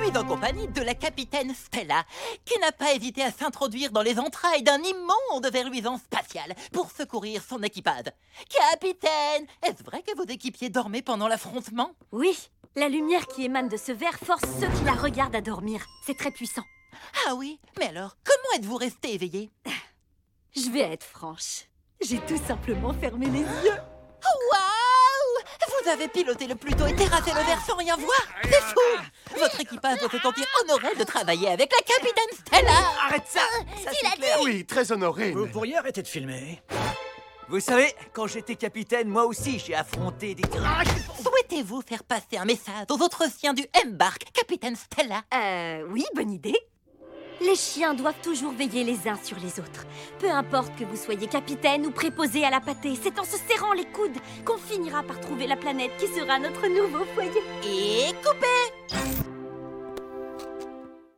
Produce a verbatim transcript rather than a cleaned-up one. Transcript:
suis en compagnie de la capitaine Stella, qui n'a pas hésité à s'introduire dans les entrailles d'un immonde verluisant spatial pour secourir son équipage. Capitaine, est-ce vrai que vos équipiers dormaient pendant l'affrontement? Oui, la lumière qui émane de ce verre force ceux qui la regardent à dormir. C'est très puissant. Ah oui? Mais alors, comment êtes-vous resté éveillé? Je vais être franche. J'ai tout simplement fermé les yeux. Waouh! Vous avez piloté le Pluto et terrassé le verre sans rien voir? C'est fou! Votre équipage doit se sentir honoré de travailler avec la capitaine Stella! Arrête ça! Ça il c'est a clair. Oui, très honoré. Vous mais- pourriez arrêter de filmer? Vous savez, quand j'étais capitaine, moi aussi, j'ai affronté des... Souhaitez-vous faire passer un message aux autres siens du Embark, capitaine Stella? Euh, oui, bonne idée. Les chiens doivent toujours veiller les uns sur les autres. Peu importe que vous soyez capitaine ou préposé à la pâtée, c'est en se serrant les coudes qu'on finira par trouver la planète qui sera notre nouveau foyer. Et coupez!